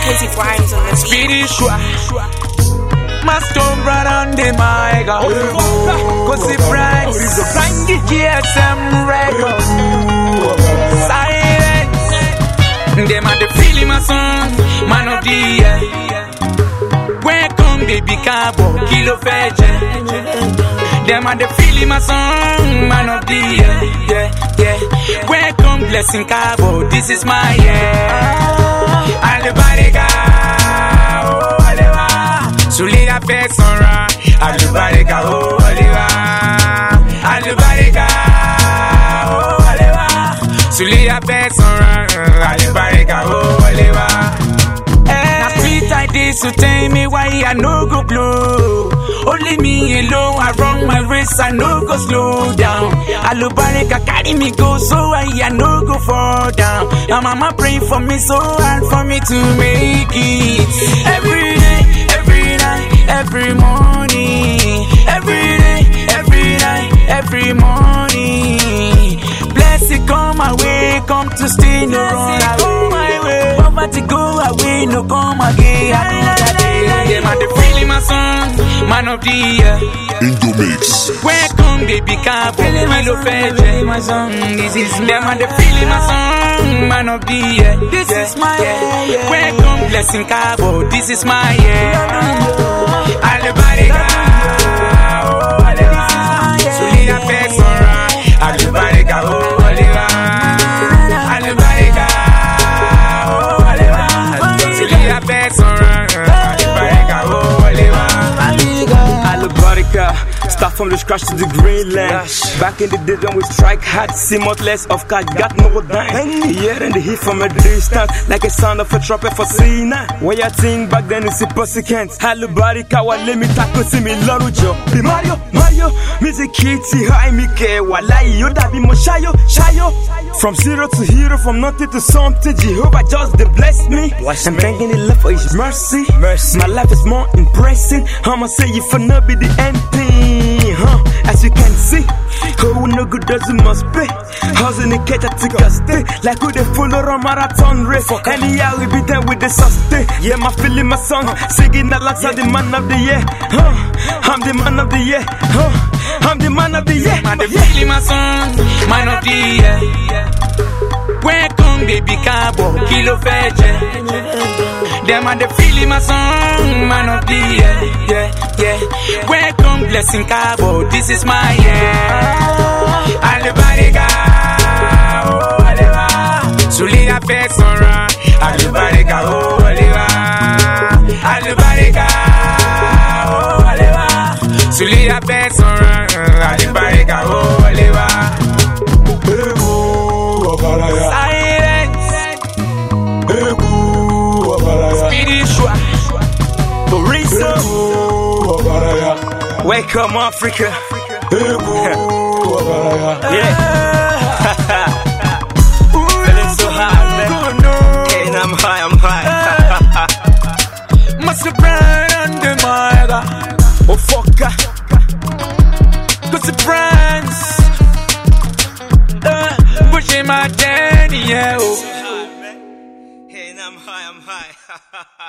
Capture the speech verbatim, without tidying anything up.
Crazy rhymes on this spiritual. Master brother on the mic. Cause it brands. G S M records. Silence. Them are the feeling my song. Man of the year. Welcome baby cabo. Kilo Fedge. Them are the feeling my song. Man of the year. Yeah, yeah. Welcome blessing cabo. This is my year. Alubarika. Oh, Aleva. Sulila Pesonra. Alubarika. Oh, Aleva. Alubarika. Oh, Aleva. Sulila Pesonra. Alubarika. Oh, Aleva. Now sweet ideas to tell me why I no go blow. Only me alone, I run my race, I no go slow down. Alubarika carry me go, so I, I no go fall down. My mama praying for me, so hard for me to make it. Every day, every night, every morning. Every day, every night, every morning. Blessing come my way, come to stay, no run away. My way, poverty go away, no come again. Another day, them are the feeling my song, man of the year. Indomix. Welcome baby cabo, Kilo Fedge. My song, this is them are the feeling my song, man of the year. This yeah, is my yeah. year. Welcome blessing cabo, this is my year. Alubarika, oh Aleva, Sulila Pesonra. Alubarika, oh Aleva, Alubarika, oh Aleva, Sulila Pesonra. Alubarika, oh Aleva, Alubarika. Start from the scratch to the green land. Back in the days when we strike hard, see much less of cash, got no dime. Yeah, and the heat from a distance, like a sound of a trumpet for C nine. When you think back then, it's impossible. Alubarika, wa let me tackle, see me Larujo. Be Mario, Mario, music kitty, high me ke, walai, yo da be mo shayo, shayo. From zero to hero, from nothing to something, Jehovah just they bless me. I'm thanking the Lord for His mercy. mercy. My life is more impressive. I'ma say you for not be the end thing. Huh? As you can see, who no good does it must be. How's in the catch at stay? Like who they follow a marathon race. Anyhow we be there with the sustain. Yeah, my feeling my song, singing that like I'm the man of the year. Huh? I'm the man of the year. Huh? I'm the man of the year. Man, the feeling my song, man of the year. Welcome baby cabo, Kilo Fedge. Them are the feeling my song, man of the year. Yeah, yeah. Welcome blessing cabo, this is my year. Alubarika, oh Aleva, Sulila Pesonra. Alubarika, oh Aleva, Alubarika, oh Aleva, Sulila Pesonra. Alubarika, oh Aleva. Silence. Spiritual. Orisa. Welcome Africa. Yeah. Feeling so high, man. And I'm high, I'm high. Master Brand on the mic. Oh fucker. Cause the brands uh, pushing my Danny, yeah. And I'm high, I'm high.